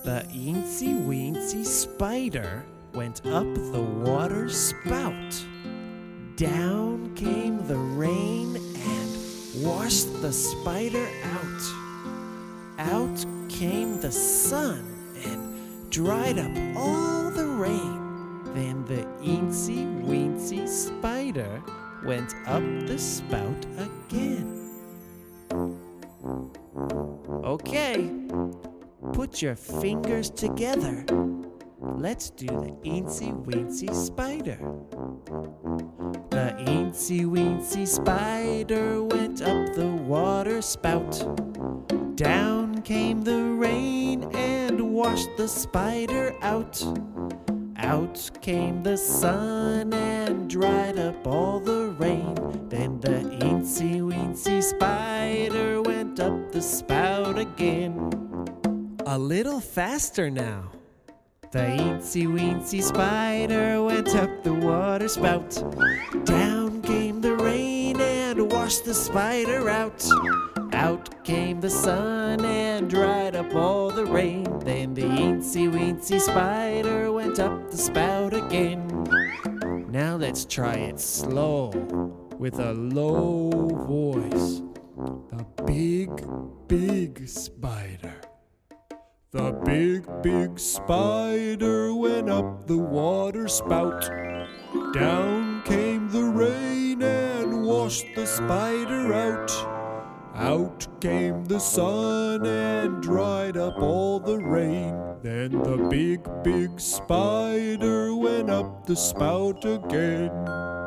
The eensy-weensy spider went up the water spout. Down came the rain and washed the spider out. Out came the sun and dried up all the rain. Then the eensy-weensy spider went up the spout again. Okay, put your fingers together. Let's do the eensy-weensy spider. The eensy-weensy spider went up the water spout. Down came the rain and washed the spider out. Out came the sun and dried up all the rain. Then the eensy-weensy spider went up the spout again. A little faster now. The eensy-weensy spider went up the water spout. Down came the rain and washed the spider out. Out came the sun and dried up all the rain. Then the eensy-weensy spider went up the spout again. Now let's try it slow, with a low voice. The big, big spider. The big, big spider went up the water spout. Down came the rain and washed the spider out. Out came the sun and dried up all the rain. Then the big, big spider went up the spout again.